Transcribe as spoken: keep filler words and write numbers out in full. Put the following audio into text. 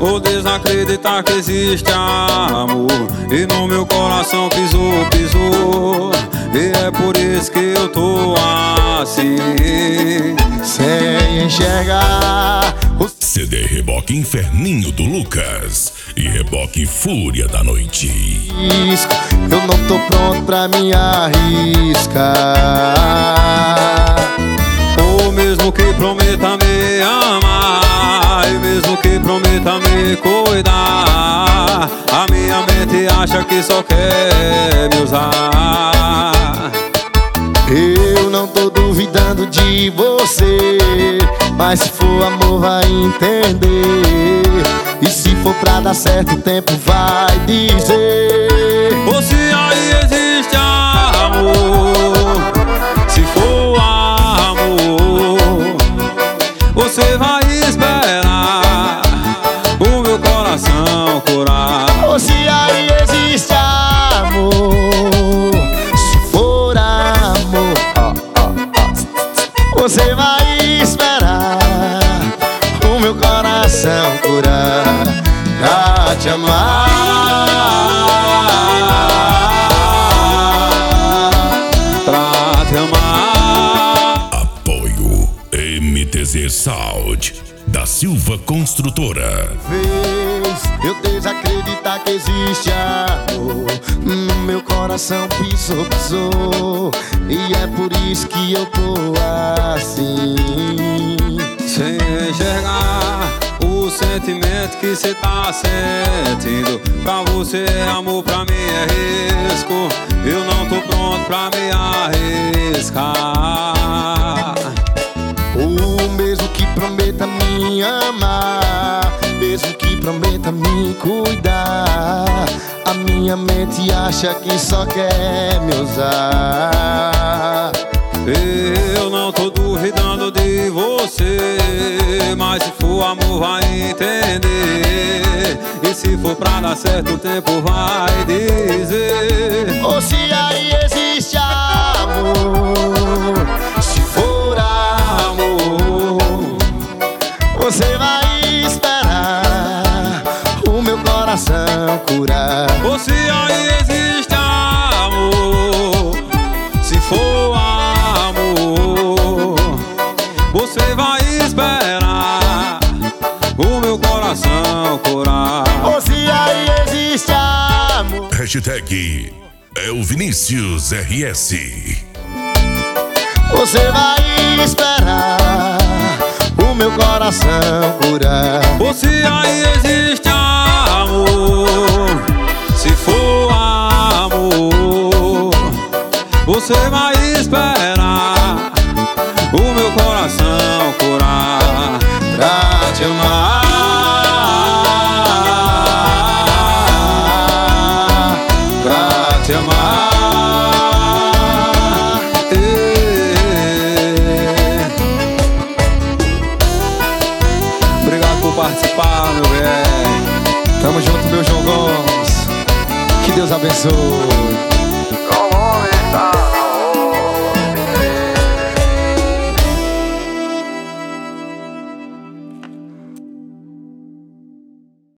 ou desacreditar que existe amor. E no meu coração pisou, pisou, e é por isso que eu tô assim, sem enxergar o C D Reboque Inferninho do Lucas e Reboque Fúria da Noite. risco. Eu não tô pronto pra me arriscar. ou mesmo que prometa me amar, e mesmo que prometa me cuidar, a minha mente acha que só quer me usar. Eu não tô duvidando de você, mas se for amor vai entender. E se for pra dar certo o tempo vai dizer. Ou se aí existe amor, se for amor, você vai esperar o meu coração curar. Ou se aí existe amor, se for amor, você vai esperar o meu coração curar pra te amar, pra te amar. Apoio M T Z Sound da Silva Construtora. Vez eu desacreditar que existe amor, no meu coração pisou, pisou, e é por isso que eu tô assim, sem enxergar o sentimento que cê tá sentindo. Pra você é amor, pra mim é risco. Eu não tô pronto pra me arriscar. o mesmo que prometa me amar, mesmo que prometa me cuidar, a minha mente acha que só quer me usar. Eu não tô duvidando de você, mas se for amor vai entender. E se for pra dar certo o tempo vai dizer. Ou se aí existe amor, se for amor, você vai esperar o meu coração curar. Ou se aí existe amor, se for amor, você vai esperar o meu coração curar. Ou se aí existe amor, Hashtag é o Vinícius R S. você vai esperar o meu coração curar. Ou se aí existe amor, se for amor, você vai esperar o meu coração curar pra te amar, pra te amar. Obrigado por participar, meu velho. Tamo junto, meu João Gomes, que Deus abençoe.